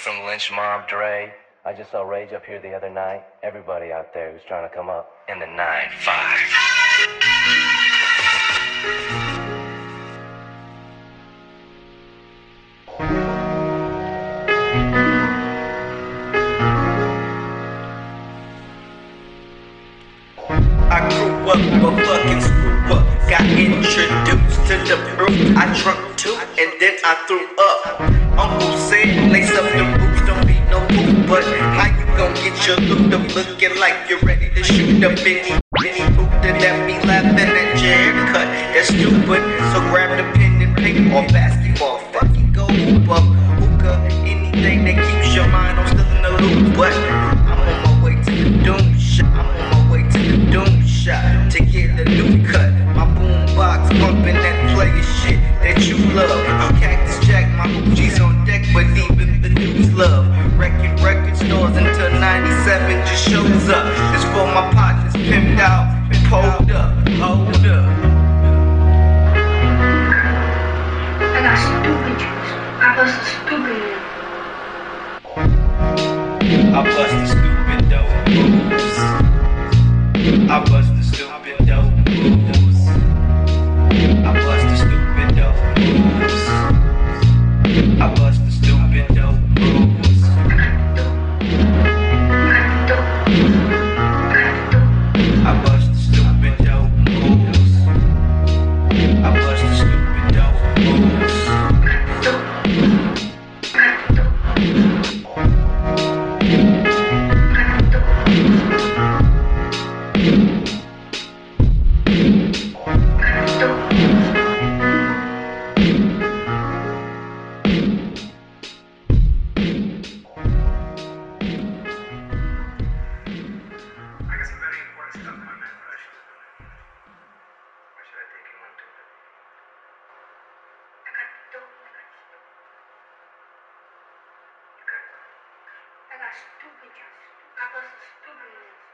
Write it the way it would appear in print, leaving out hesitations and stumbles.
some Lynch Mob Dre. I just saw Rage up here the other night. Everybody out there who's trying to come up in the 9-5. I grew up a fucking screw up. Got introduced to the brew. I drunk too, and then I threw up. Uncle said, lace up the boots, don't need no boot. But how you gon' get your loot up looking like you're ready to shoot up any boot that let me laughing at your haircut? That's stupid. So grab the pen and paper or basketball. Fucking go hoop up, hookah, anything that keeps your mind on still in the loop. But I'm on my way to the doom shot. To get a new cut, my boombox bumping that player shit that you love. I'm Cactus Jack, my Gucci's on deck, but even the news love. Wrecking record stores until 97 just shows up. It's for my partners pimped out and pulled up. Hold up. I got stupid juice. I bust a stupid one. I bust the stupid dope moves. I bust the stupid dope moves. I bust the stupid dope moves. I bust the stupid dope moves. I bust the stupid dope moves. I bust the stupid dope moves. I got stupid juice. I bust a stupid one.